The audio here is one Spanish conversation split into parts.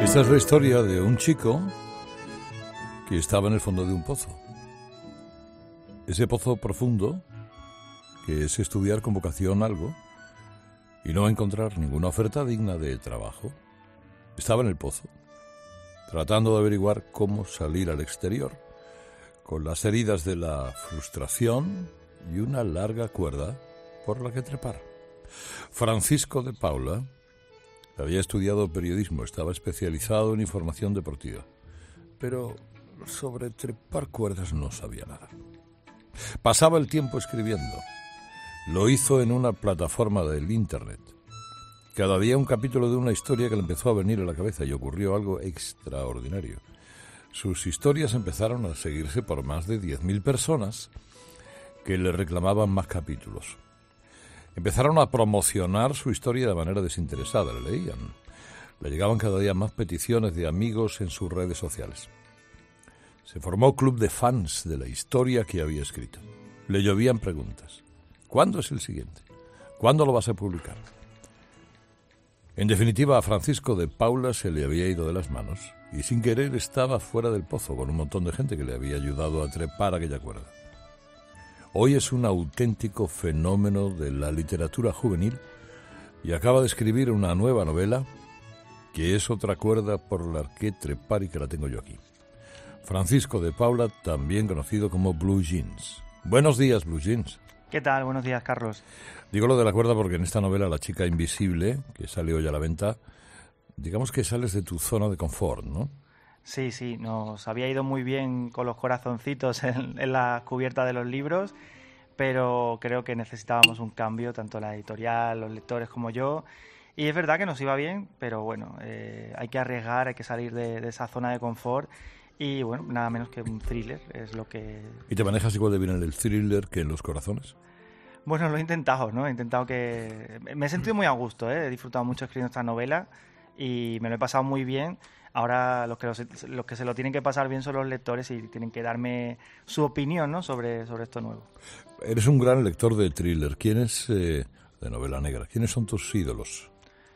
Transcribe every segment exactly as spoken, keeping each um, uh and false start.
Esta es la historia de un chico que estaba en el fondo de un pozo. Ese pozo profundo, que es estudiar con vocación algo y no encontrar ninguna oferta digna de trabajo. Estaba en el pozo, tratando de averiguar cómo salir al exterior, con las heridas de la frustración y una larga cuerda por la que trepar. Francisco de Paula había estudiado periodismo, estaba especializado en información deportiva, pero sobre trepar cuerdas no sabía nada. Pasaba el tiempo escribiendo. Lo hizo en una plataforma del Internet. Cada día un capítulo de una historia que le empezó a venir a la cabeza y ocurrió algo extraordinario. Sus historias empezaron a seguirse por más de diez mil personas que le reclamaban más capítulos. Empezaron a promocionar su historia de manera desinteresada, le leían. Le llegaban cada día más peticiones de amigos en sus redes sociales. Se formó club de fans de la historia que había escrito. Le llovían preguntas. ¿Cuándo es el siguiente? ¿Cuándo lo vas a publicar? En definitiva, a Francisco de Paula se le había ido de las manos y sin querer estaba fuera del pozo con un montón de gente que le había ayudado a trepar aquella cuerda. Hoy es un auténtico fenómeno de la literatura juvenil y acaba de escribir una nueva novela que es otra cuerda por la que trepar y que la tengo yo aquí. Francisco de Paula, también conocido como Blue Jeans. Buenos días, Blue Jeans. ¿Qué tal? Buenos días, Carlos. Digo lo de la cuerda porque en esta novela La chica invisible, que sale hoy a la venta, digamos que sales de tu zona de confort, ¿no? Sí, sí, nos había ido muy bien con los corazoncitos en, en la cubierta de los libros, pero creo que necesitábamos un cambio, tanto la editorial, los lectores como yo. Y es verdad que nos iba bien, pero bueno, eh, hay que arriesgar, hay que salir de, de esa zona de confort. Y bueno, nada menos que un thriller es lo que... ¿Y te manejas igual de bien en el thriller que en los corazones? Bueno, lo he intentado, ¿no? He intentado que... Me he sentido muy a gusto, ¿eh? He disfrutado mucho escribiendo esta novela y me lo he pasado muy bien. Ahora los que, los, los que se lo tienen que pasar bien son los lectores y tienen que darme su opinión, ¿no? sobre, sobre esto nuevo. Eres un gran lector de thriller. ¿Quién es, eh, de novela negra? ¿Quiénes son tus ídolos?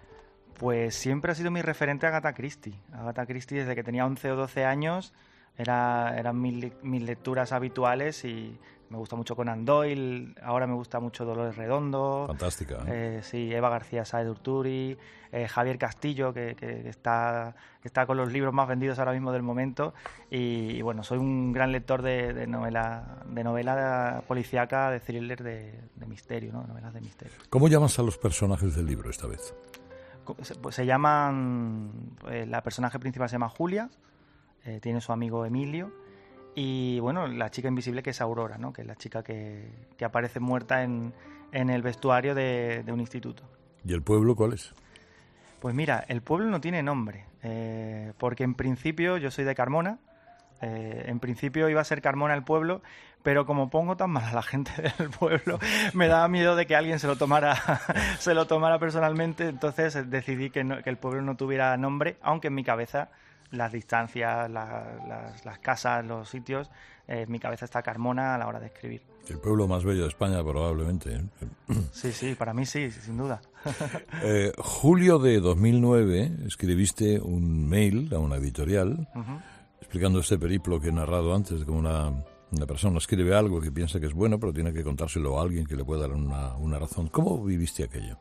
Pues siempre ha sido mi referente Agatha Christie. Agatha Christie desde que tenía once o doce años era, eran mis, mis lecturas habituales y me gusta mucho Conan Doyle, ahora me gusta mucho Dolores Redondo. Fantástica. ¿eh? Eh, sí, Eva García Sáez de Urturi, eh, Javier Castillo, que, que, que, está, que está con los libros más vendidos ahora mismo del momento. Y, y bueno, soy un gran lector de, de novela de novela policíaca, de thriller, de, de misterio, ¿no? Novelas de misterio. ¿Cómo llamas a los personajes del libro esta vez? Pues se llaman, eh, la personaje principal se llama Julia, eh, tiene su amigo Emilio y bueno, la chica invisible que es Aurora, ¿no? Que es la chica que, que aparece muerta en, en el vestuario de, de un instituto. ¿Y el pueblo cuál es? Pues mira, el pueblo no tiene nombre, eh, porque en principio yo soy de Carmona. Eh, en principio iba a ser Carmona el pueblo, pero como pongo tan mal a la gente del pueblo, me daba miedo de que alguien se lo tomara se lo tomara personalmente, entonces decidí que, no, que el pueblo no tuviera nombre, aunque en mi cabeza las distancias, la, las, las casas, los sitios, eh, en mi cabeza está Carmona a la hora de escribir. El pueblo más bello de España probablemente, ¿eh? Sí, sí, para mí sí, sin duda. eh, julio de dos mil nueve escribiste un mail a una editorial, uh-huh, explicando este periplo que he narrado antes, de cómo una, una persona escribe algo que piensa que es bueno, pero tiene que contárselo a alguien que le pueda dar una, una razón. ¿Cómo viviste aquello?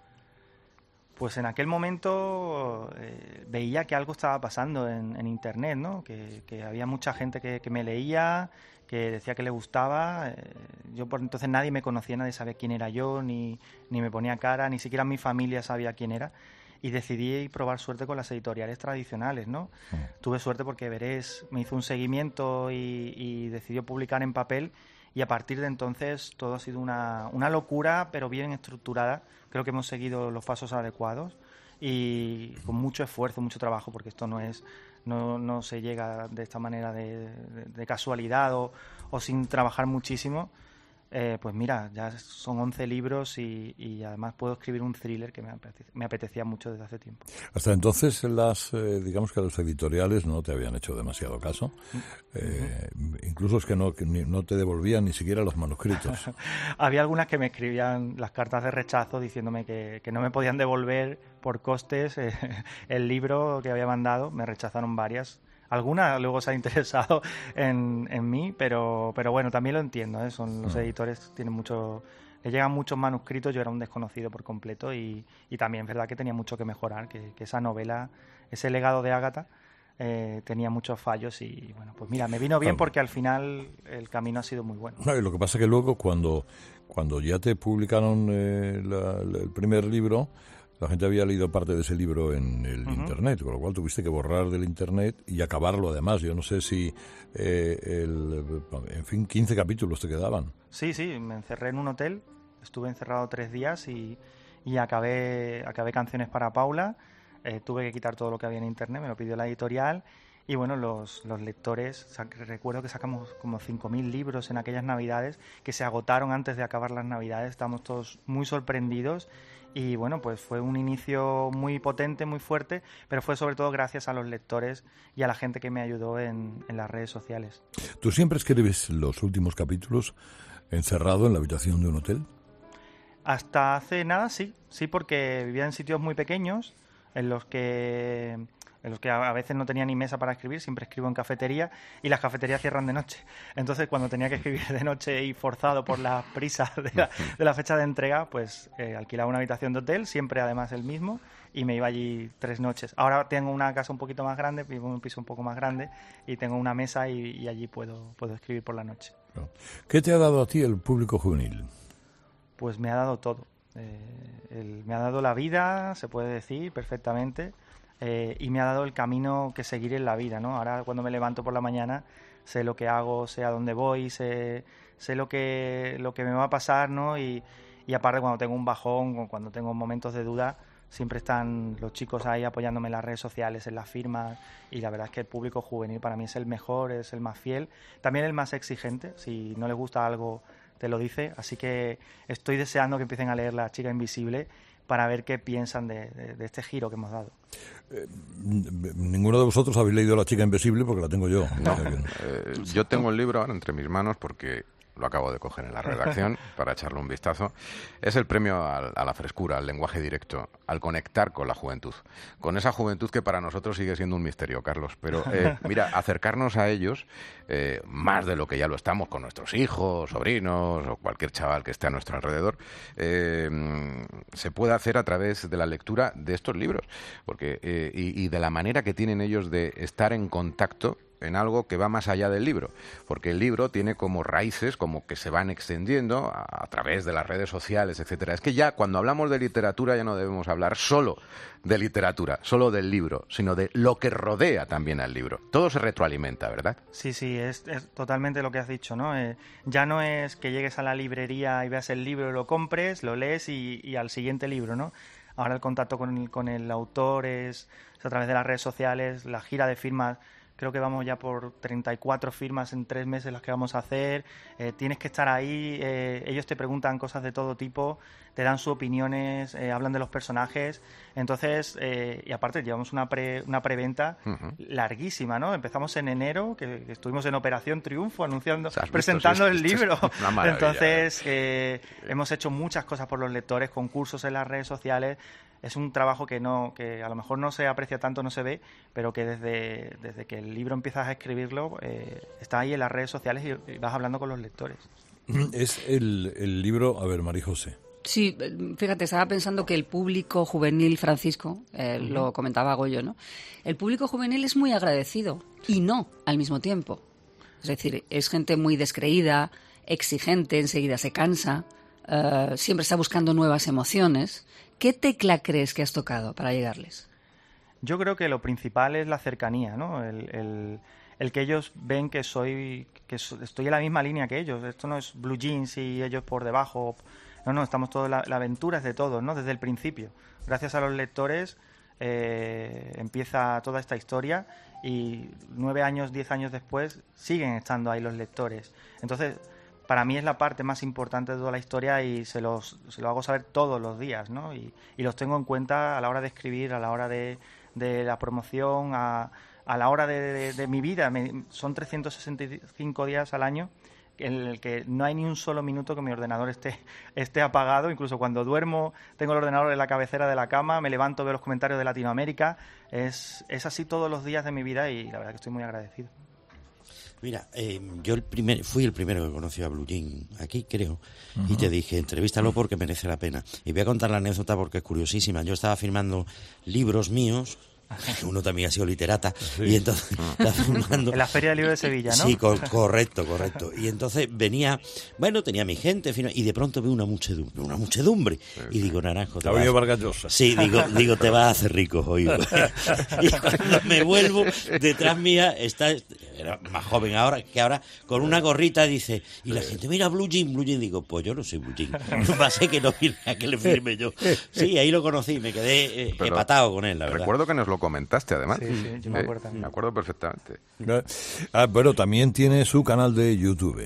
Pues en aquel momento eh, veía que algo estaba pasando en, en Internet, ¿no? Que, que había mucha gente que, que me leía, que decía que le gustaba. Eh, yo por entonces nadie me conocía, nadie sabía quién era yo, ni, ni me ponía cara, ni siquiera mi familia sabía quién era. Y decidí probar suerte con las editoriales tradicionales, ¿no? Mm. Tuve suerte porque Verés me hizo un seguimiento y, y decidió publicar en papel y a partir de entonces todo ha sido una, una locura, pero bien estructurada. Creo que hemos seguido los pasos adecuados y con mucho esfuerzo, mucho trabajo, porque esto no es no, no se llega de esta manera de, de, de casualidad o, o sin trabajar muchísimo. Eh, pues mira, ya son once libros y, y además puedo escribir un thriller que me apetecía, me apetecía mucho desde hace tiempo. Hasta entonces, las, eh, digamos que los editoriales no te habían hecho demasiado caso. Eh, uh-huh. Incluso es que no, que ni, no te devolvían ni siquiera los manuscritos. Había algunas que me escribían las cartas de rechazo diciéndome que, que no me podían devolver por costes eh, el libro que había mandado. Me rechazaron varias. Alguna luego se ha interesado en, en mí, pero, pero bueno, también lo entiendo, ¿eh? Son los editores, tienen mucho, le llegan muchos manuscritos, yo era un desconocido por completo y, y también es verdad que tenía mucho que mejorar, que, que esa novela, ese legado de Ágata eh, tenía muchos fallos y bueno, pues mira, me vino bien porque al final el camino ha sido muy bueno. No, y lo que pasa es que luego cuando, cuando ya te publicaron eh, la, la, el primer libro, la gente había leído parte de ese libro en el uh-huh. Internet, con lo cual tuviste que borrar del Internet y acabarlo además. Yo no sé si, eh, el, en fin, quince capítulos te quedaban. Sí, sí, me encerré en un hotel, estuve encerrado tres días y, y acabé, acabé Canciones para Paula. Eh, tuve que quitar todo lo que había en Internet, me lo pidió la editorial. Y bueno, los, los lectores, recuerdo que sacamos como cinco mil libros en aquellas Navidades, que se agotaron antes de acabar las Navidades, estábamos todos muy sorprendidos. Y bueno, pues fue un inicio muy potente, muy fuerte, pero fue sobre todo gracias a los lectores y a la gente que me ayudó en, en las redes sociales. ¿Tú siempre escribes los últimos capítulos encerrado en la habitación de un hotel? Hasta hace nada sí, sí, porque vivía en sitios muy pequeños en los que... en los que a veces no tenía ni mesa para escribir, siempre escribo en cafetería y las cafeterías cierran de noche. Entonces, cuando tenía que escribir de noche y forzado por las prisas de la, de la fecha de entrega, pues eh, alquilaba una habitación de hotel, siempre además el mismo, y me iba allí tres noches. Ahora tengo una casa un poquito más grande, vivo en un piso un poco más grande y tengo una mesa y, y allí puedo, puedo escribir por la noche. ¿Qué te ha dado a ti el público juvenil? Pues me ha dado todo. Eh, el, me ha dado la vida, se puede decir perfectamente. Eh, y me ha dado el camino que seguir en la vida, ¿no? Ahora cuando me levanto por la mañana sé lo que hago, sé a dónde voy, sé, sé lo que lo que me va a pasar, ¿no? Y, y aparte cuando tengo un bajón o cuando tengo momentos de duda, siempre están los chicos ahí apoyándome en las redes sociales, en las firmas, y la verdad es que el público juvenil para mí es el mejor, es el más fiel, también el más exigente. Si no les gusta algo te lo dice, así que estoy deseando que empiecen a leer La chica invisible para ver qué piensan de, de, de este giro que hemos dado. Eh, ninguno de vosotros habéis leído La chica invisible porque la tengo yo. No, eh, yo tengo el libro ahora entre mis manos porque lo acabo de coger en la redacción para echarle un vistazo. Es el premio a, a la frescura, al lenguaje directo, al conectar con la juventud. Con esa juventud que para nosotros sigue siendo un misterio, Carlos. Pero eh, mira, acercarnos a ellos, eh, más de lo que ya lo estamos con nuestros hijos, sobrinos o cualquier chaval que esté a nuestro alrededor, eh, se puede hacer a través de la lectura de estos libros. Porque, eh, y, y de la manera que tienen ellos de estar en contacto en algo que va más allá del libro, porque el libro tiene como raíces, como que se van extendiendo a, a través de las redes sociales, etcétera. Es que ya cuando hablamos de literatura ya no debemos hablar solo de literatura, solo del libro, sino de lo que rodea también al libro. Todo se retroalimenta, ¿verdad? Sí, sí, es, es totalmente lo que has dicho, ¿no? Eh, ya no es que llegues a la librería y veas el libro, lo compres, lo lees y, y al siguiente libro, ¿no? Ahora el contacto con el, con el autor es, es a través de las redes sociales, la gira de firmas. Creo que vamos ya por treinta y cuatro firmas en tres meses las que vamos a hacer. Eh, tienes que estar ahí, eh, ellos te preguntan cosas de todo tipo, te dan sus opiniones, eh, hablan de los personajes. Entonces, eh, y aparte llevamos una pre, una preventa uh-huh. larguísima, ¿no? Empezamos en enero, que, que estuvimos en Operación Triunfo anunciando, presentando visto, sí, el libro. Entonces, eh, hemos hecho muchas cosas por los lectores, concursos en las redes sociales. Es un trabajo que no que a lo mejor no se aprecia tanto, no se ve, pero que desde, desde que el libro empiezas a escribirlo, eh, está ahí en las redes sociales y, y vas hablando con los lectores. Es el, el libro, a ver, María José. Sí, fíjate, estaba pensando que el público juvenil, Francisco, eh, uh-huh. lo comentaba Goyo, ¿no? El público juvenil es muy agradecido y no al mismo tiempo. Es decir, es gente muy descreída, exigente, enseguida se cansa, uh, siempre está buscando nuevas emociones. ¿Qué tecla crees que has tocado para llegarles? Yo creo que lo principal es la cercanía, ¿no? El, el, el que ellos ven que soy que estoy en la misma línea que ellos. Esto no es blue jeans y ellos por debajo. No, no, estamos todos, la, la aventura es de todos, ¿no? Desde el principio. Gracias a los lectores eh, empieza toda esta historia y nueve años, diez años después siguen estando ahí los lectores. Entonces, para mí es la parte más importante de toda la historia y se los se lo hago saber todos los días, ¿no? Y, y los tengo en cuenta a la hora de escribir, a la hora de, de la promoción, a, a la hora de, de, de mi vida. Me, son trescientos sesenta y cinco días al año en el que no hay ni un solo minuto que mi ordenador esté, esté apagado. Incluso cuando duermo tengo el ordenador en la cabecera de la cama, me levanto, veo los comentarios de Latinoamérica. Es, es así todos los días de mi vida y la verdad que estoy muy agradecido. Mira, eh, yo el primer, fui el primero que conoció a Blue Jean, aquí creo, uh-huh. y te dije, entrevístalo porque merece la pena. Y voy a contar la anécdota porque es curiosísima. Yo estaba firmando libros míos, uno también ha sido literata, sí. y entonces estaba firmando... En la Feria del Libro de Sevilla, ¿no? Sí, co- correcto, correcto. Y entonces venía, bueno, tenía mi gente, y de pronto veo una muchedumbre, una muchedumbre, sí, y digo, Naranjo, te vas... Vargas Llosa. Sí, digo, digo, te vas a hacer rico hoy. Y cuando me vuelvo, detrás mía está, era más joven ahora, que ahora, con una gorrita dice, y la gente, mira, Blue Jean, Blue Jean, digo, pues yo no soy Blue Jean, no pasa que no viene a que le firme yo. Sí, ahí lo conocí, me quedé eh, empatado con él, la verdad. Recuerdo que nos lo comentaste, además. Sí, sí, yo me acuerdo también. Me acuerdo perfectamente. Ah, bueno, también tiene su canal de YouTube.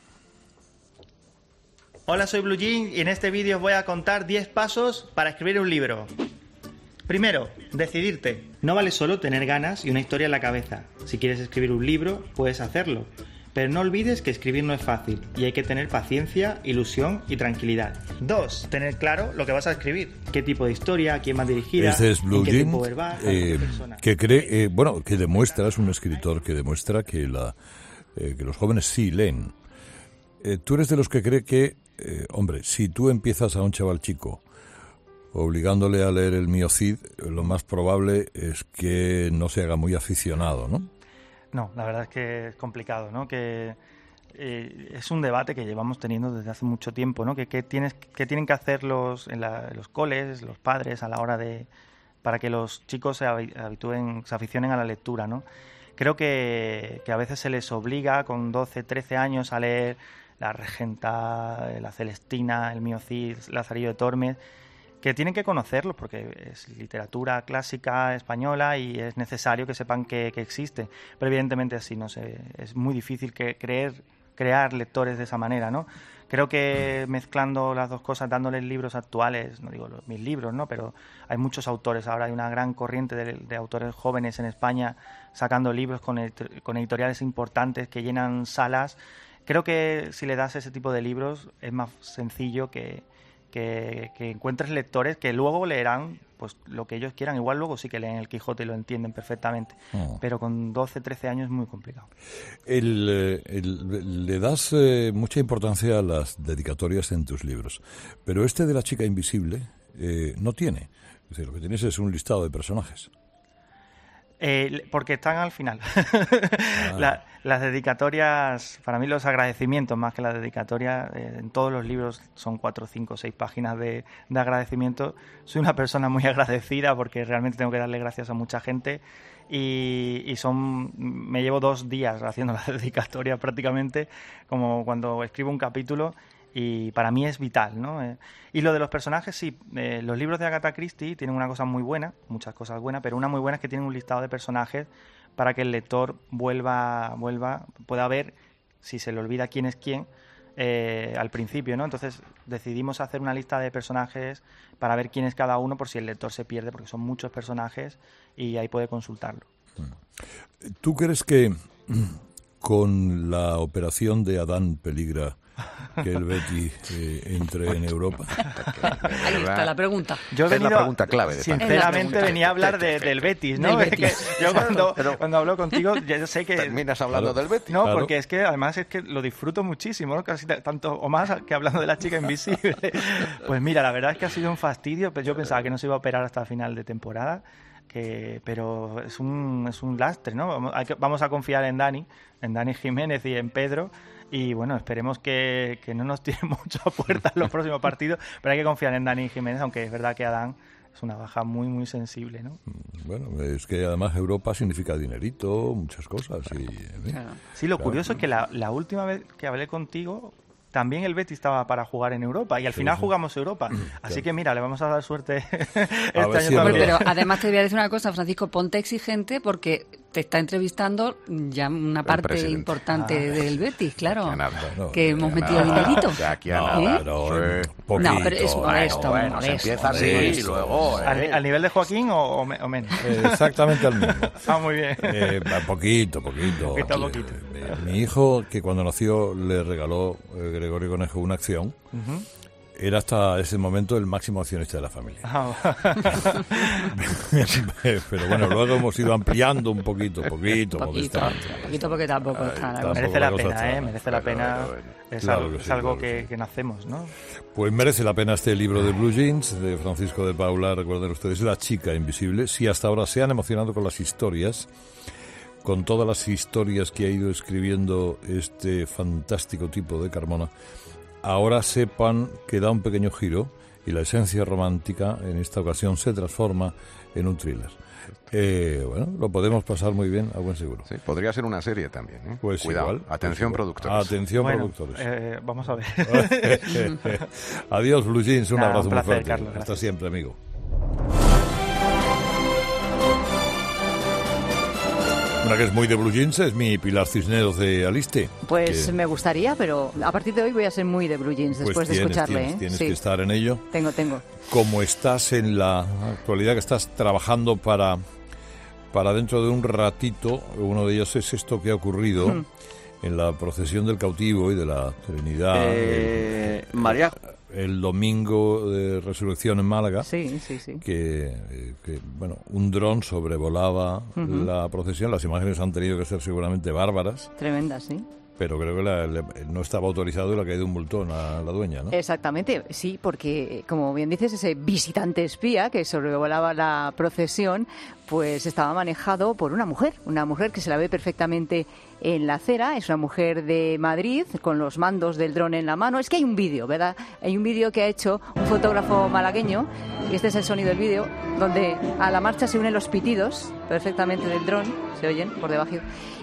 Hola, soy Blue Jean y en este vídeo os voy a contar diez pasos para escribir un libro. Primero, decidirte. No vale solo tener ganas y una historia en la cabeza. Si quieres escribir un libro, puedes hacerlo. Pero no olvides que escribir no es fácil y hay que tener paciencia, ilusión y tranquilidad. Dos, tener claro lo que vas a escribir. ¿Qué tipo de historia? ¿A quién va dirigida? Este es Blue ¿En qué Jean, tiempo verbal? eh, que cree, eh, bueno, que demuestra, es un escritor que demuestra que, la, eh, que los jóvenes sí leen. Eh, tú eres de los que cree que, eh, hombre, si tú empiezas a un chaval chico obligándole a leer el Mío Cid, lo más probable es que no se haga muy aficionado, ¿no? No, la verdad es que es complicado, ¿no? Que eh, es un debate que llevamos teniendo desde hace mucho tiempo, ¿no? Que, que tienes, que tienen que hacer los, en la, los coles, los padres, a la hora de... para que los chicos se habitúen, se aficionen a la lectura, ¿no? Creo que, que a veces se les obliga con doce, trece años a leer La Regenta, La Celestina, El Mío Cid, Lazarillo de Tormes, que tienen que conocerlos porque es literatura clásica española y es necesario que sepan que, que existe. Pero evidentemente así no sé, es muy difícil que creer, crear lectores de esa manera, ¿no? Creo que mezclando las dos cosas, dándoles libros actuales, no digo los, mis libros, ¿no? Pero hay muchos autores, ahora hay una gran corriente de, de autores jóvenes en España sacando libros con, edit- con editoriales importantes que llenan salas. Creo que si le das ese tipo de libros es más sencillo que Que, que encuentres lectores que luego leerán pues lo que ellos quieran. Igual luego sí que leen el Quijote y lo entienden perfectamente, oh. pero con doce, trece años es muy complicado. El, el, le das eh, mucha importancia a las dedicatorias en tus libros, pero este de La chica invisible eh, no tiene. Es decir, lo que tienes es un listado de personajes. Eh, porque están al final. Ah. La, las dedicatorias, para mí los agradecimientos más que las dedicatorias, eh, en todos los libros son cuatro, cinco, seis páginas de, de agradecimiento. Soy una persona muy agradecida porque realmente tengo que darle gracias a mucha gente y, y son me llevo dos días haciendo las dedicatorias prácticamente, como cuando escribo un capítulo. Y para mí es vital, ¿no? Eh, y lo de los personajes, sí, eh, los libros de Agatha Christie tienen una cosa muy buena, muchas cosas buenas, pero una muy buena es que tienen un listado de personajes para que el lector vuelva, vuelva pueda ver, si se le olvida quién es quién, eh, al principio, ¿no? Entonces decidimos hacer una lista de personajes para ver quién es cada uno por si el lector se pierde, porque son muchos personajes y ahí puede consultarlo. ¿Tú crees que con la operación de Adán peligra que el Betis eh, entre en Europa? Ahí está la pregunta. Yo he venido, es la pregunta clave. De sinceramente venía a hablar de, del Betis, ¿no? Del Betis. Que yo cuando, pero, cuando hablo contigo, yo sé que... ¿Terminas hablando claro, del Betis? No, claro. porque es que además es que lo disfruto muchísimo, ¿no? Casi tanto o más que hablando de La chica invisible. Pues mira, la verdad es que ha sido un fastidio, pero yo pensaba que no se iba a operar hasta final de temporada. Que, pero es un, es un lastre, ¿no? Vamos, hay que, vamos a confiar en Dani, en Dani Jiménez y en Pedro, y bueno, esperemos que, que no nos tiren mucho a puerta en los próximos partidos, pero hay que confiar en Dani Jiménez, aunque es verdad que Adán es una baja muy, muy sensible, ¿no? Bueno, es que además Europa significa dinerito, muchas cosas. Y, ¿eh? Claro. Sí, lo claro. curioso es que la, la última vez que hablé contigo... También el Betis estaba para jugar en Europa y al final sí, sí. jugamos Europa. Así claro. que mira, le vamos a dar suerte este a año si también. Pero además te voy a decir una cosa, Francisco, ponte exigente porque te está entrevistando ya una parte presidente. importante Ah. del Betis, claro. Que nada, no, que que hemos nada. metido dinerito. De aquí a No, nada. pero Sí. poquito. No, pero es modesto, Bueno, bueno, se modesto, empieza así modesto. y luego... eh. ¿Al, al nivel de Joaquín o, o me- o menos? Eh, Exactamente al mismo. Ah, muy bien. Eh, poquito, poquito. Poquito a poquito. Eh, Mi hijo, que cuando nació le regaló eh, Gregorio Conejo una acción, Ujú. era hasta ese momento el máximo accionista de la familia. Ah, Pero bueno, luego hemos ido ampliando un poquito, poquito, Poquito, modestamente. poquito porque tampoco está la tampoco cosa. merece la la cosa pena, está- ¿eh? Merece la Bueno, pena. bueno, bueno. Es Claro algo, que sí, es algo claro que que, sí. que nacemos, ¿no? Pues merece la pena este libro de Blue Jeans, de Francisco de Paula. Recuerden ustedes, La chica invisible. Si hasta ahora se han emocionado con las historias, con todas las historias que ha ido escribiendo este fantástico tipo de Carmona, ahora sepan que da un pequeño giro y la esencia romántica en esta ocasión se transforma en un thriller. Eh, bueno, lo podemos pasar muy bien, a buen seguro. Sí, podría ser una serie también, ¿eh? Pues Cuidado, igual, atención pues igual. productores. Atención Bueno, productores. eh, vamos a ver. Adiós, Blue Jeans, un Nada, abrazo un muy placer, fuerte. Carlos, Hasta gracias. siempre, amigo. Una que es muy de Blue Jeans es mi Pilar Cisneros de Aliste. Pues que, me gustaría, pero a partir de hoy voy a ser muy de Blue Jeans pues después de tienes, escucharle. Tienes, ¿eh? tienes Sí, que estar en ello. tengo, tengo. Como estás en la actualidad, que estás trabajando para, para dentro de un ratito, uno de ellos es esto que ha ocurrido Hmm. en la procesión del cautivo y de la Trinidad. Eh, María, el domingo de Resurrección en Málaga, Sí, sí, sí. que, eh, que, bueno, un dron sobrevolaba Ujú. la procesión. Las imágenes han tenido que ser seguramente bárbaras, Tremenda, sí. pero creo que la- le- no estaba autorizado y le ha caído un multón a la dueña, ¿no? Exactamente, sí, porque como bien dices, ese visitante espía que sobrevolaba la procesión, pues estaba manejado por una mujer, una mujer que se la ve perfectamente en la acera, es una mujer de Madrid con los mandos del dron en la mano. Es que hay un vídeo, ¿verdad? Hay un vídeo que ha hecho un fotógrafo malagueño, y este es el sonido del vídeo, donde a la marcha se unen los pitidos perfectamente del dron, se oyen por debajo.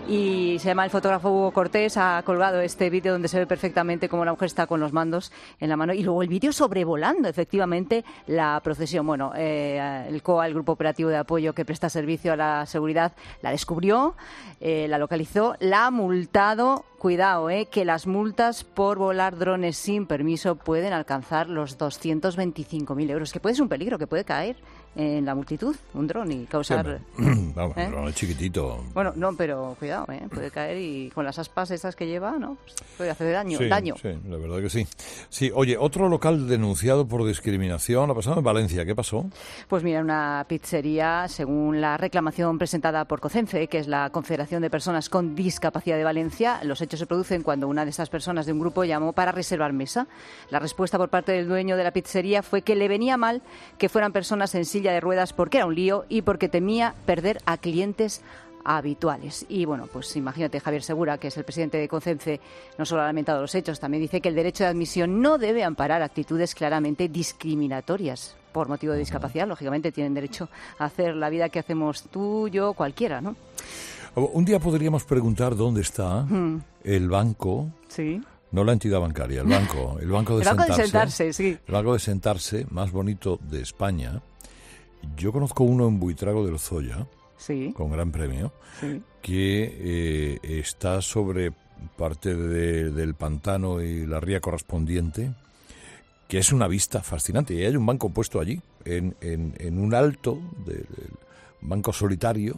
Y se llama el fotógrafo Hugo Cortés, ha colgado este vídeo donde se ve perfectamente cómo la mujer está con los mandos en la mano y luego el vídeo sobrevolando efectivamente la procesión. Bueno, eh, el C O A, el Grupo Operativo de Apoyo que presta servicio a la seguridad, la descubrió, eh, la localizó, la ha multado. Cuidado, eh, que las multas por volar drones sin permiso pueden alcanzar los doscientos veinticinco mil euros, que puede ser un peligro, que puede caer en la multitud un dron y causar... Vamos, ¿Eh? el dron es chiquitito. Bueno, no, pero cuidado, ¿eh? Puede caer y con las aspas estas que lleva, ¿no? Pues puede hacer daño. Sí, daño. sí, la verdad que sí. Sí, oye, otro local denunciado por discriminación ha pasado en Valencia. ¿Qué pasó? Pues mira, una pizzería, según la reclamación presentada por COCENFE, que es la Confederación de Personas con Discapacidad de Valencia, los hechos se producen cuando una de estas personas de un grupo llamó para reservar mesa. La respuesta por parte del dueño de la pizzería fue que le venía mal que fueran personas en silla de ruedas porque era un lío y porque temía perder a clientes habituales. Y bueno, pues imagínate, Javier Segura, que es el presidente de CONCENFE, no solo ha lamentado los hechos, también dice que el derecho de admisión no debe amparar actitudes claramente discriminatorias por motivo de discapacidad. Lógicamente tienen derecho a hacer la vida que hacemos tú, yo, cualquiera, ¿no? Un día podríamos preguntar dónde está Mm. el banco, Sí. no la entidad bancaria, el banco, el banco de El banco de sentarse. sentarse, sí. El banco de sentarse más bonito de España. Yo conozco uno en Buitrago del Zoya, Sí, con gran premio, sí. que eh, está sobre parte de- del pantano y la ría correspondiente, que es una vista fascinante. Y hay un banco puesto allí, en, en, en un alto, del del banco solitario,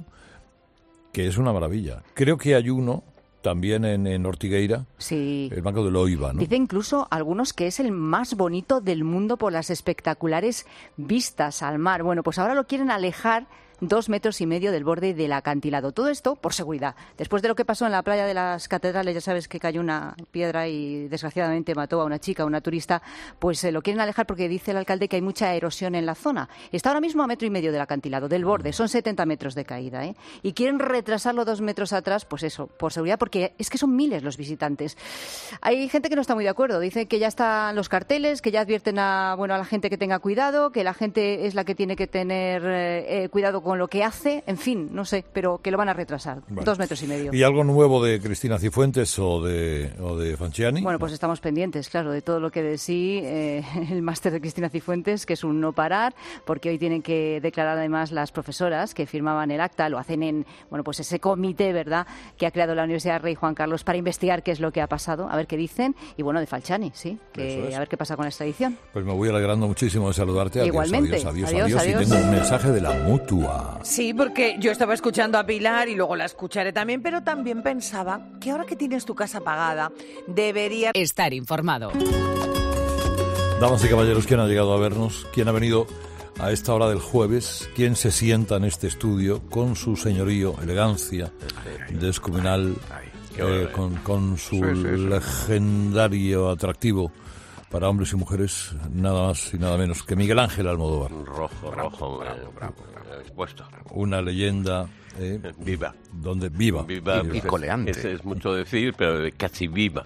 que es una maravilla. Creo que hay uno también en, en Ortigueira, Sí. el banco de Loiva, ¿no? Dice incluso algunos que es el más bonito del mundo por las espectaculares vistas al mar. Bueno, pues ahora lo quieren alejar dos metros y medio del borde del acantilado. Todo esto por seguridad. Después de lo que pasó en la playa de las Catedrales, ya sabes que cayó una piedra y desgraciadamente mató a una chica, a una turista, pues eh, lo quieren alejar porque dice el alcalde que hay mucha erosión en la zona. Está ahora mismo a metro y medio del acantilado, del borde. Son setenta metros de caída, ¿eh? Y quieren retrasarlo dos metros atrás, pues eso, por seguridad, porque es que son miles los visitantes. Hay gente que no está muy de acuerdo. Dice que ya están los carteles, que ya advierten a, bueno, a la gente que tenga cuidado, que la gente es la que tiene que tener eh, eh, cuidado con con lo que hace, en fin, no sé, pero que lo van a retrasar, bueno. dos metros y medio. ¿Y algo nuevo de Cristina Cifuentes o de, o de Falciani? Bueno, pues estamos pendientes, claro, de todo lo que de sí eh, el máster de Cristina Cifuentes, que es un no parar, porque hoy tienen que declarar además las profesoras que firmaban el acta, lo hacen en, bueno, pues ese comité, ¿verdad?, que ha creado la Universidad Rey Juan Carlos para investigar qué es lo que ha pasado, a ver qué dicen, y bueno, de Falciani, sí, que a ver qué pasa con la extradición. Pues me voy alegrando muchísimo de saludarte. Adiós, igualmente. Adiós, adiós, adiós, adiós, adiós. Y tengo un mensaje de la Mutua. Sí, porque yo estaba escuchando a Pilar y luego la escucharé también, pero también pensaba que ahora que tienes tu casa pagada, debería estar informado. Damas y caballeros, ¿quién ha llegado a vernos? ¿Quién ha venido a esta hora del jueves? ¿Quién se sienta en este estudio con su señorío, elegancia descomunal, eh, con, con su sí, sí, sí. legendario atractivo para hombres y mujeres, nada más y nada menos que Miguel Ángel Almodóvar? Rojo, rojo, bravo, bravo, expuesto. Una leyenda eh, viva. Donde viva. Viva y, y coleante. Ese es mucho decir, pero casi viva.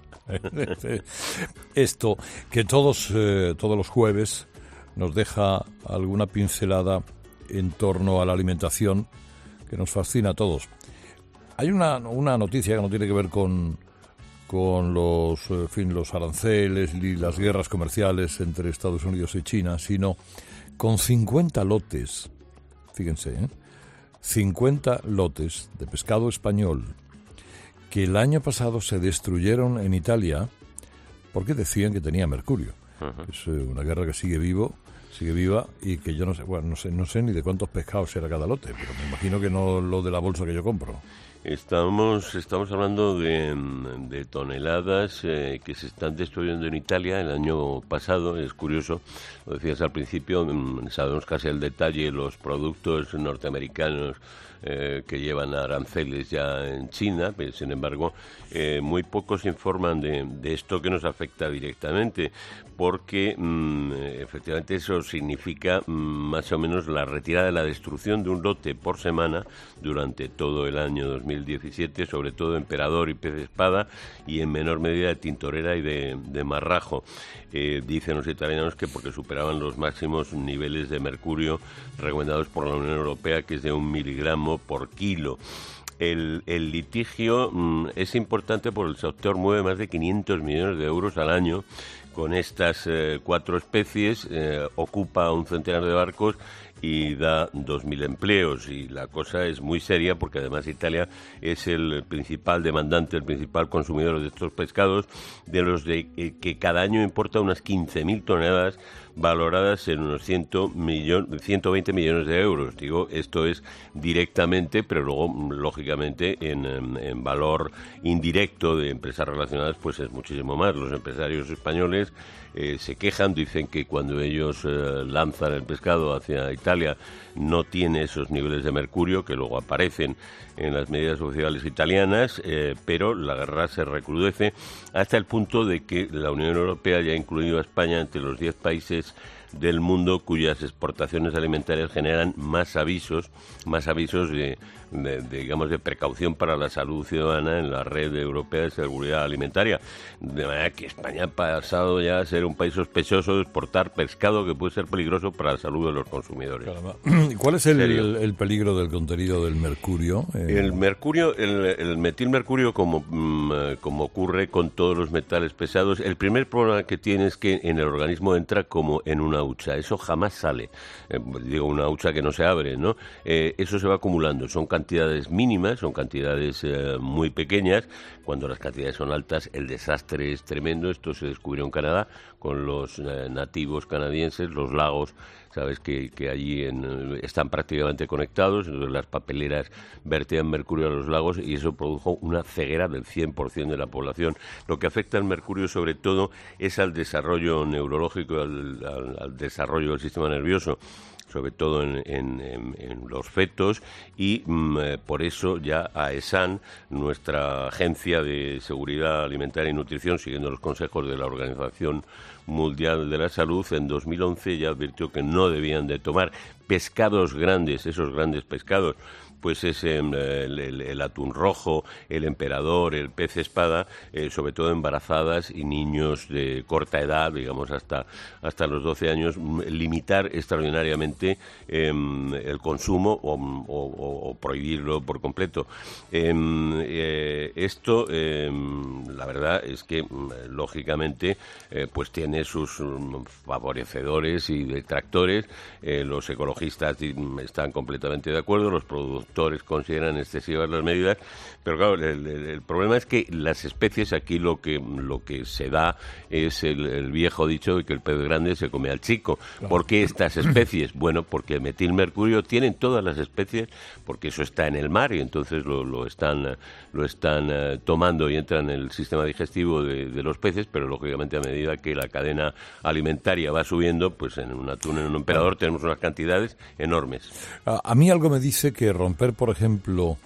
Esto, que todos, eh, todos los jueves nos deja alguna pincelada en torno a la alimentación que nos fascina a todos. Hay una, una noticia que no tiene que ver con, con los, en fin, los aranceles y las guerras comerciales entre Estados Unidos y China, sino con cincuenta lotes, fíjense, ¿eh? cincuenta lotes de pescado español que el año pasado se destruyeron en Italia porque decían que tenía mercurio. Uh-huh. Es eh, una guerra que sigue vivo, sigue viva y que yo no sé, bueno, no sé, no sé ni de cuántos pescados era cada lote, pero me imagino que no lo de la bolsa que yo compro. Estamos, estamos hablando de, de toneladas eh, que se están destruyendo en Italia. El año pasado, es curioso, lo decías al principio, sabemos casi el detalle, los productos norteamericanos eh, que llevan aranceles ya en China, pero sin embargo eh, muy pocos informan de, de esto que nos afecta directamente, porque mmm, efectivamente eso significa mmm, más o menos la retirada de la destrucción de un lote por semana durante todo el año dos mil diecisiete, sobre todo emperador y pez espada, y en menor medida de tintorera y de, de marrajo. Eh, dicen los italianos que porque superaban los máximos niveles de mercurio recomendados por la Unión Europea, que es de un miligramo por kilo. El, el litigio mmm, es importante porque el sector mueve más de quinientos millones de euros al año con estas eh, cuatro especies, eh, ocupa un centenar de barcos y da dos mil empleos, y la cosa es muy seria porque además Italia es el principal demandante, el principal consumidor de estos pescados, de los de eh, que cada año importa unas quince mil toneladas valoradas en unos ciento veinte millones de euros. Digo, esto es directamente, pero luego, lógicamente, en, en, en valor indirecto de empresas relacionadas, pues es muchísimo más. Los empresarios españoles eh, se quejan, dicen que cuando ellos eh, lanzan el pescado hacia Italia no tiene esos niveles de mercurio que luego aparecen en las medidas oficiales italianas, eh, pero la guerra se recrudece hasta el punto de que la Unión Europea ya ha incluido a España entre los diez países del mundo cuyas exportaciones alimentarias generan más avisos, más avisos de, de, de, digamos, de precaución para la salud ciudadana en la red europea de seguridad alimentaria. De manera que España ha pasado ya a ser un país sospechoso de exportar pescado que puede ser peligroso para la salud de los consumidores. Caramba. ¿Cuál es el, el, el peligro del contenido del mercurio? Eh... El mercurio, el, el metilmercurio, como, como ocurre con todos los metales pesados, el primer problema que tiene es que en el organismo entra como en una hucha, eso jamás sale, eh, digo una hucha que no se abre, ¿no? Eh, eso se va acumulando, son cantidades mínimas, son cantidades eh, muy pequeñas. Cuando las cantidades son altas el desastre es tremendo. Esto se descubrió en Canadá con los eh, nativos canadienses, los lagos, sabes que, que allí en, están prácticamente conectados, entonces las papeleras vertían mercurio a los lagos y eso produjo una ceguera del cien por ciento de la población. Lo que afecta al mercurio sobre todo es al desarrollo neurológico, al, al, al desarrollo del sistema nervioso, sobre todo en, en, en, en los fetos, y mm, eh, por eso ya AESAN, nuestra agencia de seguridad alimentaria y nutrición, siguiendo los consejos de la Organización Mundial de la Salud, en dos mil once ya advirtió que no debían de tomar pescados grandes, esos grandes pescados, pues es eh, el, el, el atún rojo, el emperador, el pez espada, eh, sobre todo embarazadas y niños de corta edad, digamos hasta, hasta los doce años, limitar extraordinariamente directamente eh, el consumo o, o, o prohibirlo por completo. Eh, eh, esto, eh, la verdad es que, lógicamente, eh, pues tiene sus favorecedores y detractores. Eh, los ecologistas están completamente de acuerdo, los productores consideran excesivas las medidas, pero claro, el, el, el problema es que las especies, aquí lo que lo que se da es el, el viejo dicho de que el pez grande se come al chico. Claro. ¿Por qué estas especies? Bueno, porque metilmercurio tienen todas las especies, porque eso está en el mar y entonces lo, lo están lo están uh, tomando y entra en el sistema digestivo de, de los peces, pero lógicamente a medida que la cadena alimentaria va subiendo, pues en un atún, en un emperador, tenemos unas cantidades enormes. A, a mí algo me dice que romper, por ejemplo,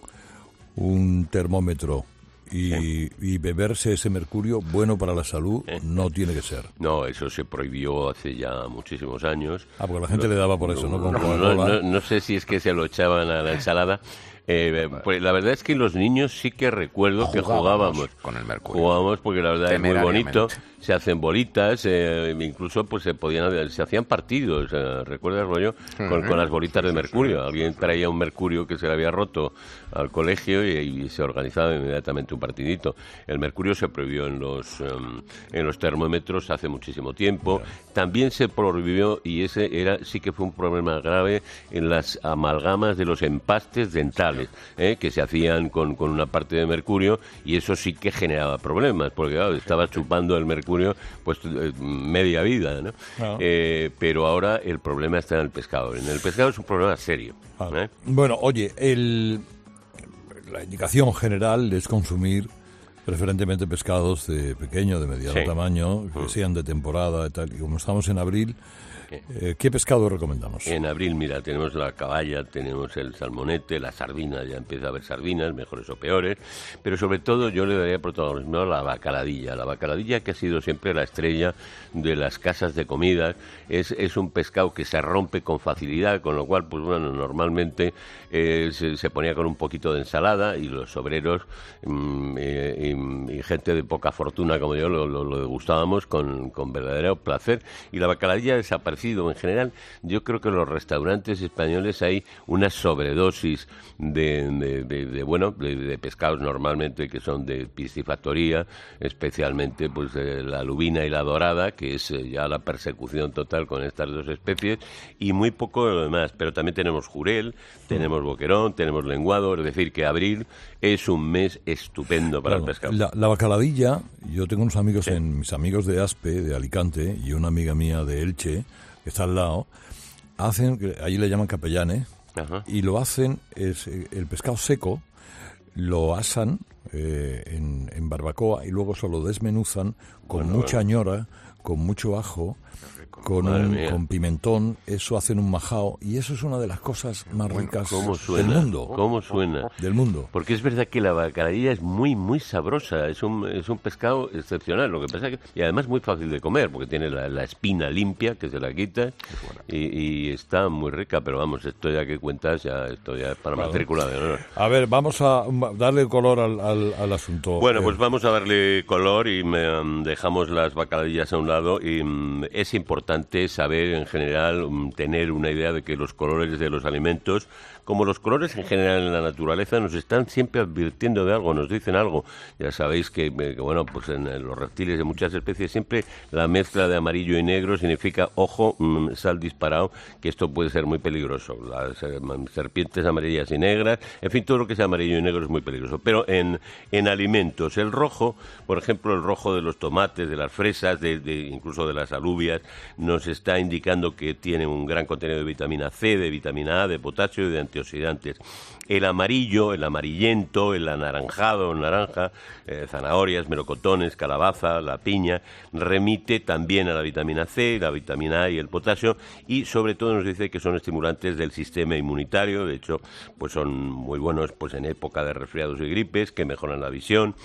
un termómetro y, ¿Eh? y beberse ese mercurio bueno para la salud ¿Eh? no tiene que ser. No, eso se prohibió hace ya muchísimos años. Ah, porque la gente no, le daba por eso, ¿no? Con no, no, no, no sé si es que se lo echaban a la ensalada. Eh, pues la verdad es que los niños sí que recuerdo jugábamos que jugábamos con el mercurio. Jugábamos porque la verdad es muy bonito. Se hacen bolitas, eh, incluso pues se podían se hacían partidos. Eh, ¿Recuerdas, Rollo? Con, con las bolitas de mercurio. Alguien traía un mercurio que se le había roto al colegio y, y se organizaba inmediatamente un partidito. El mercurio se prohibió en los um, en los termómetros hace muchísimo tiempo. También se prohibió, y ese era sí que fue un problema grave, en las amalgamas de los empastes dentales. ¿Eh? Que se hacían con, con una parte de mercurio, y eso sí que generaba problemas, porque claro, estaba chupando el mercurio pues eh, media vida, ¿no? No. Eh, pero ahora el problema está en el pescado. En el pescado es un problema serio. Ah. ¿eh? Bueno, oye, el, la indicación general es consumir preferentemente pescados de pequeño, de mediano sí. tamaño, que mm. sean de temporada y tal. Y como estamos en abril, Eh, ¿qué pescado recomendamos? En abril, mira, tenemos la caballa, tenemos el salmonete, la sardina, ya empieza a haber sardinas, mejores o peores, pero sobre todo yo le daría protagonismo a la bacaladilla. La bacaladilla, que ha sido siempre la estrella de las casas de comidas, es, es un pescado que se rompe con facilidad, con lo cual, pues bueno, normalmente eh, se, se ponía con un poquito de ensalada y los obreros mmm, eh, y, y gente de poca fortuna como yo lo, lo, lo degustábamos con, con verdadero placer. Y la bacaladilla desapareció. En general, yo creo que en los restaurantes españoles hay una sobredosis de, de, de, de bueno, de, de pescados normalmente que son de piscifactoría, especialmente pues eh, la lubina y la dorada, que es eh, ya la persecución total con estas dos especies, y muy poco de lo demás. Pero también tenemos jurel, tenemos boquerón, tenemos lenguado, es decir, que abril es un mes estupendo para claro, el pescado. La, la bacaladilla, yo tengo unos amigos, ¿Sí? en mis amigos de Aspe, de Alicante, y una amiga mía de Elche, que está al lado, hacen, allí le llaman capellanes, Ajá. y lo hacen, es el pescado seco, lo asan eh, en, en barbacoa y luego se lo desmenuzan con bueno, mucha bueno. ñora, con mucho ajo, con, un, con pimentón, eso hacen un majao, y eso es una de las cosas más ricas del mundo. ¿Cómo suena? Del mundo. Porque es verdad que la bacaladilla es muy, muy sabrosa, es un, es un pescado excepcional, lo que pasa que, y además muy fácil de comer, porque tiene la, la espina limpia, que se la quita, y, y está muy rica, pero vamos, esto ya que cuentas, ya esto ya es para vale. matrícula de honor. A ver, vamos a darle color al, al, al asunto. Bueno, eh. pues vamos a darle color y me, um, dejamos las bacaladillas a un lado, y um, es importante saber en general, um, tener una idea de que los colores de los alimentos, como los colores en general en la naturaleza, nos están siempre advirtiendo de algo, nos dicen algo. Ya sabéis que, que bueno, pues en los reptiles de muchas especies siempre la mezcla de amarillo y negro significa, ojo, mmm, sal disparado, que esto puede ser muy peligroso. Las eh, serpientes amarillas y negras, en fin, todo lo que sea amarillo y negro es muy peligroso. Pero en, en alimentos, el rojo, por ejemplo, el rojo de los tomates, de las fresas, de, de, incluso de las alubias, nos está indicando que tiene un gran contenido de vitamina C, de vitamina A, de potasio y de antioxidantes. El amarillo, el amarillento, el anaranjado, naranja, eh, zanahorias, melocotones, calabaza, la piña, remite también a la vitamina C, la vitamina A y el potasio, y sobre todo nos dice que son estimulantes del sistema inmunitario. De hecho, pues son muy buenos pues en época de resfriados y gripes, que mejoran la visión.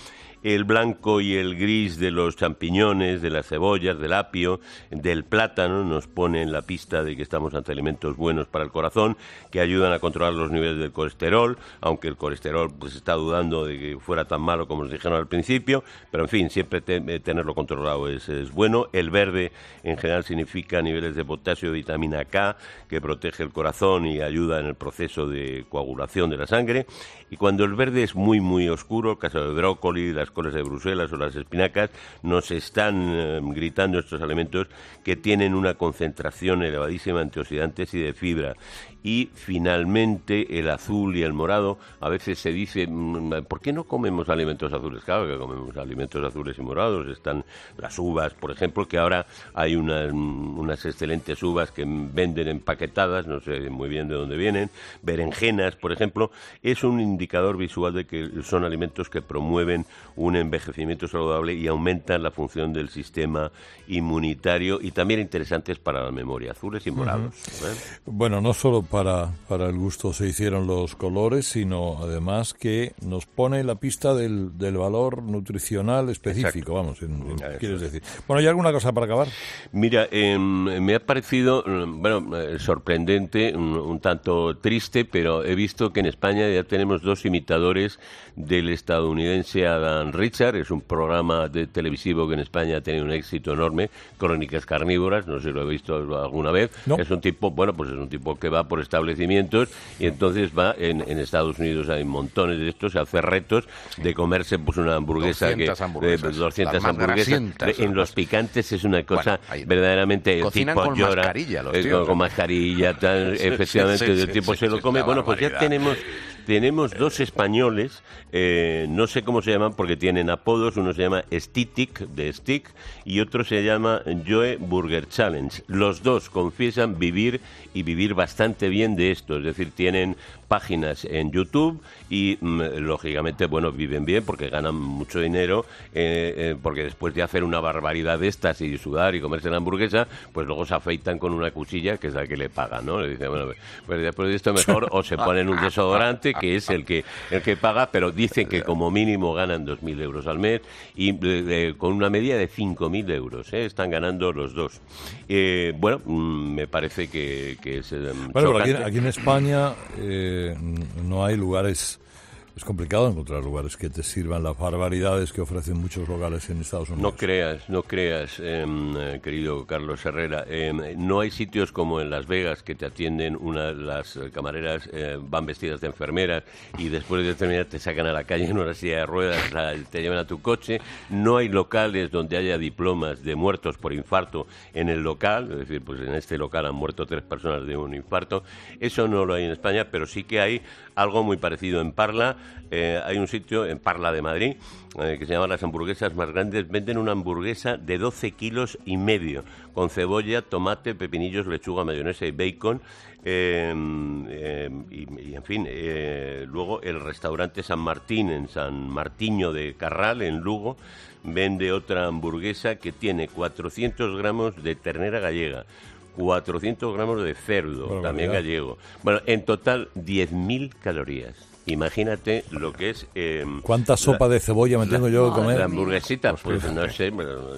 el blanco y el gris de los champiñones, de las cebollas, del apio, del plátano, nos pone en la pista de que estamos ante alimentos buenos para el corazón, que ayudan a controlar los niveles del colesterol, aunque el colesterol pues está dudando de que fuera tan malo como nos dijeron al principio, pero en fin, siempre te, tenerlo controlado es, es bueno. El verde en general significa niveles de potasio y vitamina K, que protege el corazón y ayuda en el proceso de coagulación de la sangre. Y cuando el verde es muy, muy oscuro, el caso del brócoli, las coles de Bruselas o las espinacas, nos están eh, gritando estos alimentos que tienen una concentración elevadísima de antioxidantes y de fibra. Y finalmente el azul y el morado, a veces se dice, ¿por qué no comemos alimentos azules? Claro que comemos alimentos azules y morados, están las uvas, por ejemplo, que ahora hay unas, unas excelentes uvas que venden empaquetadas, no sé muy bien de dónde vienen, berenjenas, por ejemplo, es un indicador visual de que son alimentos que promueven un envejecimiento saludable y aumentan la función del sistema inmunitario y también interesantes para la memoria, azules y morados. Uh-huh. ¿eh? Bueno, no solo para, para el gusto se hicieron los colores, sino además que nos pone la pista del, del valor nutricional específico. Exacto. Vamos, en, en, quieres decir. Bueno, ¿hay alguna cosa para acabar? Mira, eh, me ha parecido, bueno, eh, sorprendente, un, un tanto triste, pero he visto que en España ya tenemos dos imitadores del estadounidense Adam Richard. Es un programa de televisivo que en España ha tenido un éxito enorme, Crónicas Carnívoras, no sé si lo he visto alguna vez. No. Es un tipo, bueno, pues es un tipo que va por establecimientos y entonces va en, en Estados Unidos hay montones de estos, se hace retos de comerse pues una hamburguesa doscientas que hamburguesas, de doscientas hamburguesas en los picantes es una cosa bueno, verdaderamente el tipo con llora mascarilla, los eh, tíos, con, con mascarilla tal, sí, efectivamente sí, sí, el tipo sí, se sí, lo come. Bueno, pues ya tenemos Tenemos dos españoles, eh, no sé cómo se llaman porque tienen apodos, uno se llama Stitic, de Stick, y otro se llama Joe Burger Challenge. Los dos confiesan vivir y vivir bastante bien de esto, es decir, tienen páginas en YouTube y, mm, lógicamente, bueno, viven bien porque ganan mucho dinero, eh, eh, porque después de hacer una barbaridad de estas y sudar y comerse la hamburguesa, pues luego se afeitan con una cuchilla que es la que le pagan, ¿no? Le dicen, bueno, pues después de esto mejor, o se ponen un desodorante, que es el que el que paga, pero dicen que como mínimo ganan dos mil euros al mes y eh, eh, con una media de cinco mil euros, ¿eh? Están ganando los dos. Eh, bueno, mm, me parece que, que es eh, bueno, pero aquí, aquí en España eh, no hay lugares. Es complicado encontrar lugares que te sirvan las barbaridades que ofrecen muchos locales en Estados Unidos. No creas, no creas, eh, querido Carlos Herrera. Eh, no hay sitios como en Las Vegas que te atienden una, las camareras, eh, van vestidas de enfermeras y después de terminar te sacan a la calle en una silla de ruedas, te llevan a tu coche. No hay locales donde haya diplomas de muertos por infarto en el local, es decir, pues en este local han muerto tres personas de un infarto. Eso no lo hay en España, pero sí que hay algo muy parecido en Parla. Eh, hay un sitio en Parla de Madrid eh, que se llama Las Hamburguesas Más Grandes. Venden una hamburguesa de doce kilos y medio con cebolla, tomate, pepinillos, lechuga, mayonesa y bacon. Eh, eh, y, y en fin, eh, luego el restaurante San Martín en San Martiño de Carral, en Lugo, vende otra hamburguesa que tiene cuatrocientos gramos de ternera gallega, cuatrocientos gramos de cerdo, bueno, también calidad. Gallego. Bueno, en total diez mil calorías. Imagínate lo que es... Eh, ¿Cuánta sopa la, de cebolla me tengo la, yo que comer? La hamburguesita, pues, pues no sé,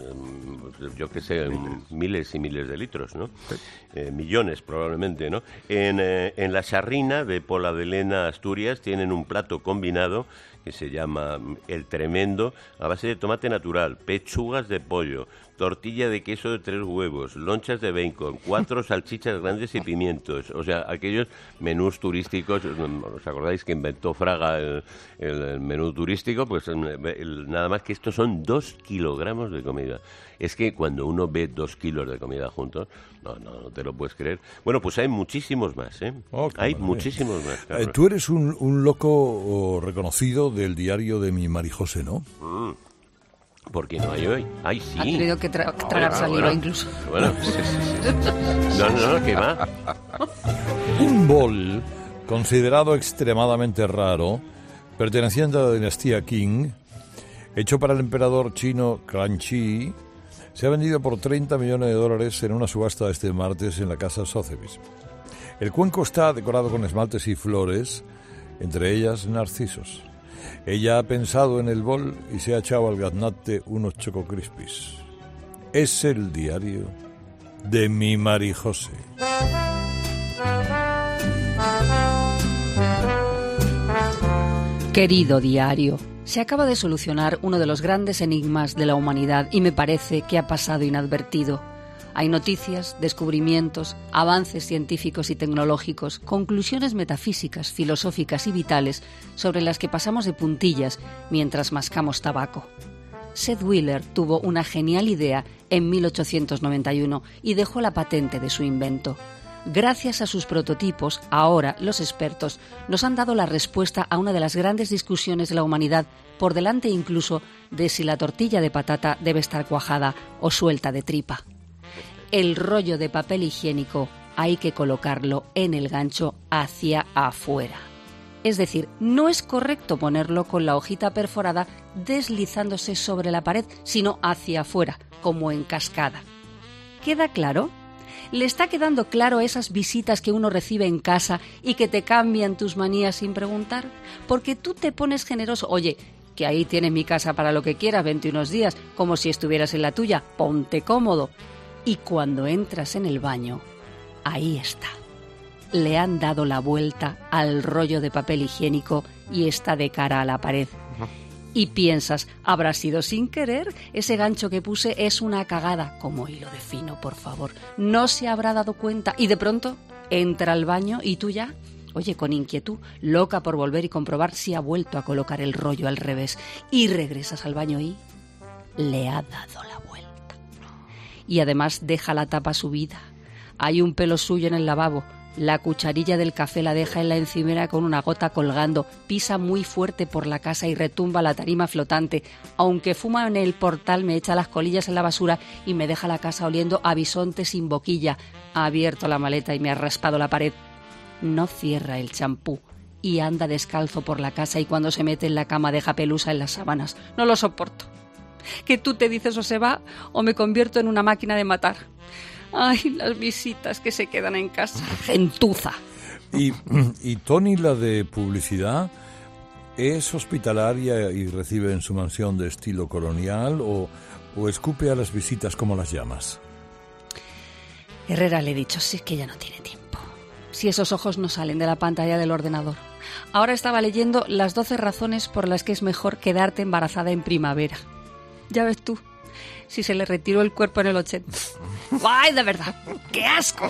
yo qué sé, miles y miles de litros, ¿no? Eh, millones probablemente, ¿no? En, eh, en la Sarrina de Pola de Lena, Asturias, tienen un plato combinado que se llama El Tremendo, a base de tomate natural, pechugas de pollo, tortilla de queso de tres huevos, lonchas de bacon, cuatro salchichas grandes y pimientos. O sea, aquellos menús turísticos. ¿Os acordáis que inventó Fraga el, el, el menú turístico? Pues el, nada más que estos son dos kilogramos de comida. Es que cuando uno ve dos kilos de comida juntos, no, no, no te lo puedes creer. Bueno, pues hay muchísimos más, ¿eh? Oh, hay madre. muchísimos más. Eh, tú eres un, un loco reconocido del diario de mi Marijose, ¿no? Mm. Porque no hay hoy. ¡Ay, sí! Ha tenido que tra tragar ah, saliva, bueno, incluso. Bueno, sí, sí, sí. No, no, ¿qué va? Un bol considerado extremadamente raro, perteneciente a la dinastía Qing, hecho para el emperador chino Quan Chi, se ha vendido por treinta millones de dólares en una subasta este martes en la casa Sotheby's. El cuenco está decorado con esmaltes y flores, entre ellas narcisos. Ella ha pensado en el bol y se ha echado al gaznate unos Choco Crispies. Es el diario de mi Marijose. Querido diario, se acaba de solucionar uno de los grandes enigmas de la humanidad y me parece que ha pasado inadvertido. Hay noticias, descubrimientos, avances científicos y tecnológicos, conclusiones metafísicas, filosóficas y vitales sobre las que pasamos de puntillas mientras mascamos tabaco. Seth Wheeler tuvo una genial idea en mil ochocientos noventa y uno y dejó la patente de su invento. Gracias a sus prototipos, ahora los expertos nos han dado la respuesta a una de las grandes discusiones de la humanidad, por delante incluso de si la tortilla de patata debe estar cuajada o suelta de tripa. El rollo de papel higiénico hay que colocarlo en el gancho hacia afuera. Es decir, no es correcto ponerlo con la hojita perforada deslizándose sobre la pared, sino hacia afuera, como en cascada. ¿Queda claro? ¿Le está quedando claro a esas visitas que uno recibe en casa y que te cambian tus manías sin preguntar? Porque tú te pones generoso. Oye, que ahí tienes mi casa para lo que quieras, vente unos días, como si estuvieras en la tuya, ponte cómodo. Y cuando entras en el baño, ahí está. Le han dado la vuelta al rollo de papel higiénico y está de cara a la pared. Y piensas, ¿habrá sido sin querer? Ese gancho que puse es una cagada. Como hilo de fino, por favor. No se habrá dado cuenta. Y de pronto entra al baño y tú ya, oye, con inquietud, loca por volver y comprobar si ha vuelto a colocar el rollo al revés. Y regresas al baño y le ha dado la vuelta. Y además deja la tapa subida. Hay un pelo suyo en el lavabo. La cucharilla del café la deja en la encimera con una gota colgando, pisa muy fuerte por la casa y retumba la tarima flotante. Aunque fuma en el portal, me echa las colillas en la basura y me deja la casa oliendo a bisonte sin boquilla. Ha abierto la maleta y me ha raspado la pared. No cierra el champú y anda descalzo por la casa y cuando se mete en la cama deja pelusa en las sábanas. No lo soporto. Que tú te dices o se va o me convierto en una máquina de matar. Ay, las visitas que se quedan en casa. Gentuza. Y, y Tony, la de publicidad, ¿es hospitalaria y recibe en su mansión de estilo colonial o, o escupe a las visitas como las llamas? Herrera, le he dicho, sí, que ya no tiene tiempo. Si esos ojos no salen de la pantalla del ordenador. Ahora estaba leyendo las doce razones por las que es mejor quedarte embarazada en primavera. Ya ves tú. Si se le retiró el cuerpo en el ochenta. ¡Ay, de verdad! ¡Qué asco!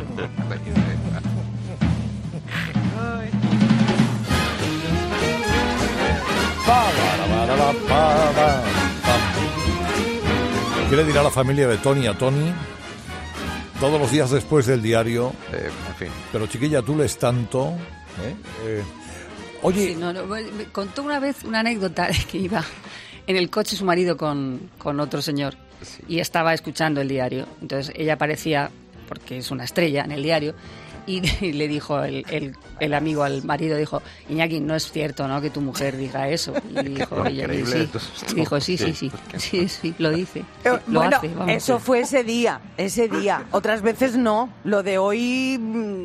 ¿Qué le dirá la familia de Tony a Tony? Todos los días después del diario. Eh, en fin. Pero chiquilla, tú lees tanto. ¿eh? Eh, oye. Sí, no, no, me contó una vez una anécdota de que iba en el coche su marido con, con otro señor sí. Y estaba escuchando el diario. Entonces ella aparecía, porque es una estrella en el diario, y, y le dijo el, el, el amigo al marido, dijo, Iñaki, no es cierto, ¿no?, que tu mujer diga eso. Y dijo, ella, sí. dijo sí, sí, sí, sí, sí, lo dice. Sí, lo bueno, hace, vamos. Eso fue ese día, ese día. Otras veces no. Lo de hoy...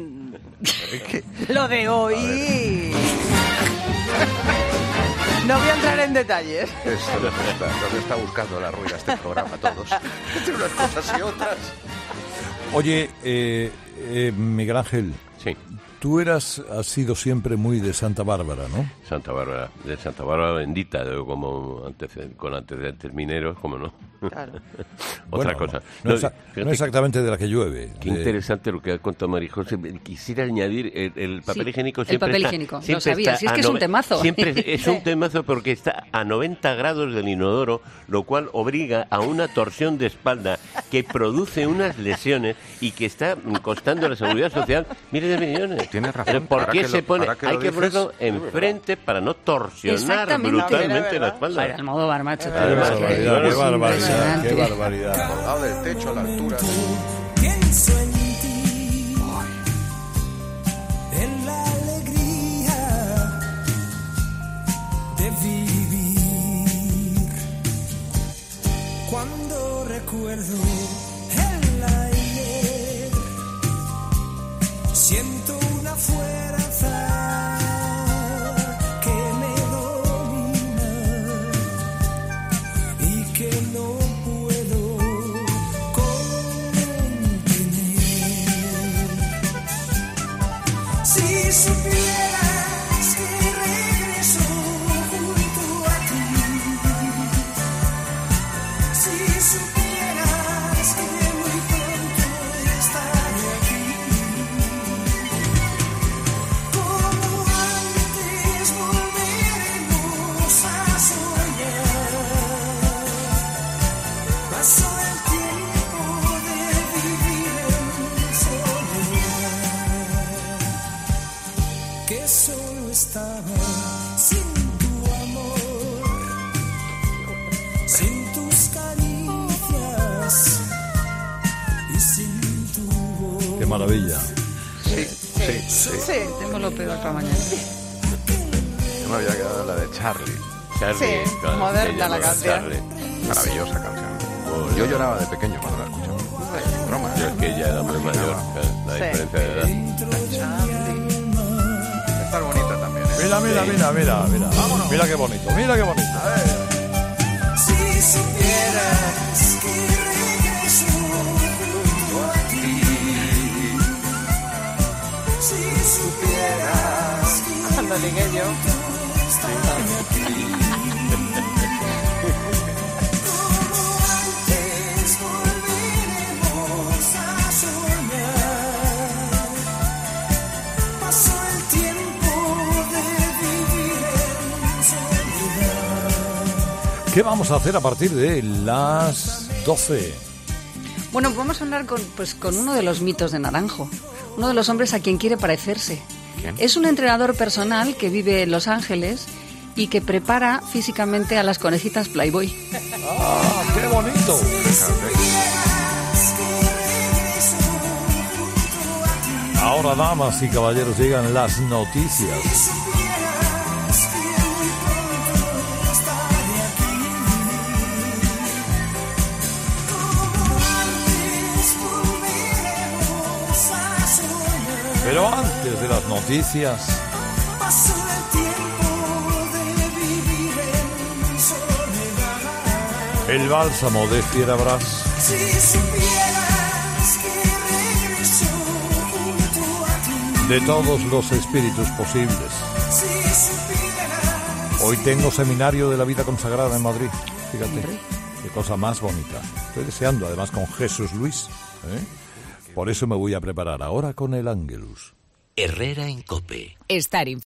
Lo de hoy... No voy a entrar en detalles. Esto nos está, nos está buscando la ruina este programa a todos. Entre unas cosas y otras. Oye, eh, eh, Miguel Ángel. Sí. Tú eras, has sido siempre muy de Santa Bárbara, ¿no? Santa Bárbara, de Santa Bárbara bendita, como antecedentes, con antecedentes mineros, ¿cómo no? Claro. Otra bueno, cosa. No, no, no, no exactamente de la que llueve. Qué de... interesante lo que ha contado Marijose. Quisiera añadir, el, el papel sí, higiénico siempre el papel está, higiénico, siempre lo sabía, si es que es un temazo. Siempre es un temazo porque está a noventa grados del inodoro, lo cual obliga a una torsión de espalda que produce unas lesiones y que está costando a la seguridad social miles de millones. Tienes razón. ¿Por qué que se lo, pone? que Hay lo que dices, ponerlo enfrente para no torsionar brutalmente la espalda. Para el modo barmacho. Qué barbaridad, qué barbaridad, qué barbaridad. Colgado del techo a la altura. Pienso en ti, en la alegría de vivir. Cuando recuerdo el ayer, siento una fuerza que me Si supieras que regreso junto a ti, si supieras que muy pronto estaré aquí, como antes volveremos a soñar. Pasó el tiempo de vivir en soledad, que solo estaba sin tu amor, sin tus caricias y sin tu voz. Qué maravilla. Sí, sí, sí. Sí, tengo lo peor para mañana. Yo me había quedado en la de Charlie. Charlie, Sí, claro, moderna se la llama canción. Charlie. Maravillosa canción. Yo lloraba de pequeño cuando la escuchaba. Broma. Yo es que ella era muy mayor, claro, la Sí. diferencia de edad. Esta es bonita también, ¿eh? Mira, mira, mira, mira, mira. Mira qué bonito, mira qué bonito. Si supieras que regreso junto a ti, si supieras que Lo dije yo. estaré aquí, como antes volveremos a soñar. Pasó el tiempo de vivir en soledad. ¿Qué vamos a hacer a partir de las doce? Bueno, vamos a hablar con, pues, con uno de los mitos de Naranjo, uno de los hombres a quien quiere parecerse. ¿Quién? Es un entrenador personal que vive en Los Ángeles y que prepara físicamente a las conejitas Playboy. ¡Ah, qué bonito! Ahora, damas y caballeros, llegan las noticias. Pero antes de las noticias, Pasó el tiempo de vivir en soledad. el bálsamo de Fierabras. Si supieras que regreso junto a ti, De todos los espíritus posibles. si supieras. Hoy tengo seminario de la vida consagrada en Madrid. Fíjate, qué cosa más bonita. Estoy deseando, además, con Jesús Luis. ¿eh? Por eso me voy a preparar ahora con el Ángelus. Herrera en COPE. Estar